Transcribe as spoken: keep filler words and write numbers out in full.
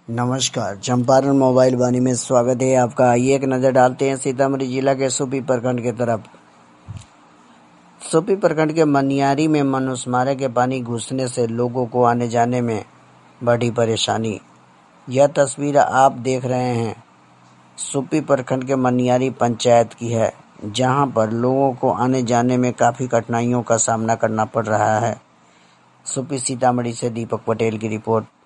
नमस्कार, चंपारण मोबाइल वाणी में स्वागत है आपका। आइए एक नजर डालते हैं सीतामढ़ी जिला के सुपी प्रखंड की तरफ। सुपी प्रखंड के मनियारी में मनुस्मारक के पानी घुसने से लोगों को आने जाने में बड़ी परेशानी। यह तस्वीर आप देख रहे हैं सुपी प्रखंड के मनियारी पंचायत की है, जहां पर लोगों को आने जाने में काफी कठिनाइयों का सामना करना पड़ रहा है। सुपी सीतामढ़ी से दीपक पटेल की रिपोर्ट।